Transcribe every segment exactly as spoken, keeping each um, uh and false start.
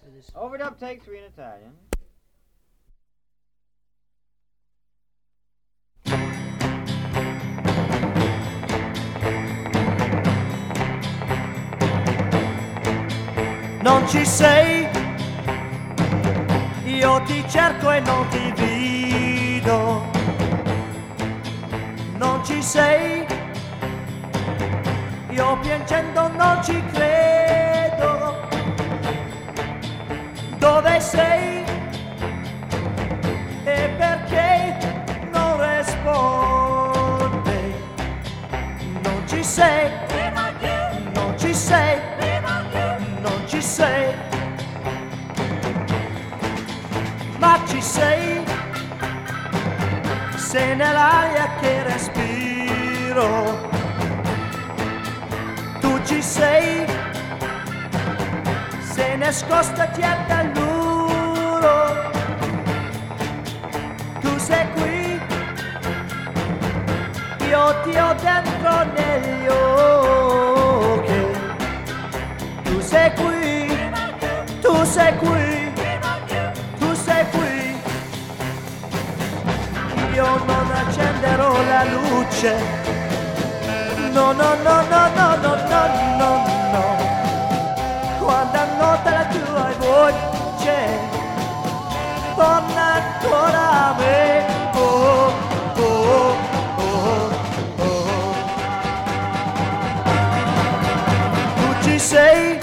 this. Overdub, take three in Italian. Non ci sei, io ti cerco e non ti vedo. Non ci sei, io piangendo non ci credo. Dove sei e perché non rispondi? Non ci sei, non ci sei, non ci sei, ma ci sei, sei nell'aria che respiro. Tu ci sei, sei nascosta dietro al muro. Tu sei qui, io ti ho dentro negli occhi. Tu sei qui, tu sei qui, tu sei qui. Io non accenderò la luce. No, no, no, no, no, no, no, no, no. Quando annota la tua voce, torna ancora a me. Oh, oh, oh, oh. Tu ci sei,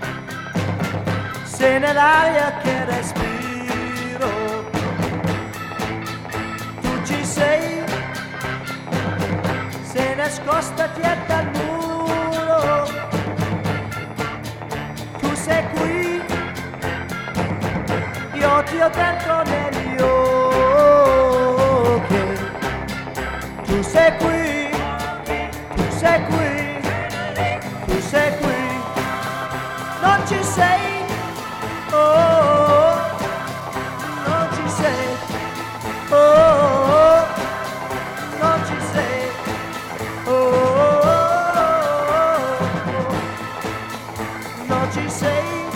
sei nell'aria che respiro. Tu ci sei, sei nascosta dietro al muro. Tu sei qui, io ti ho dentro negli occhi. Tu sei qui, tu sei qui, tu sei qui. Non ci sei, oh, non ci sei, oh, non ci sei, oh, non ci sei.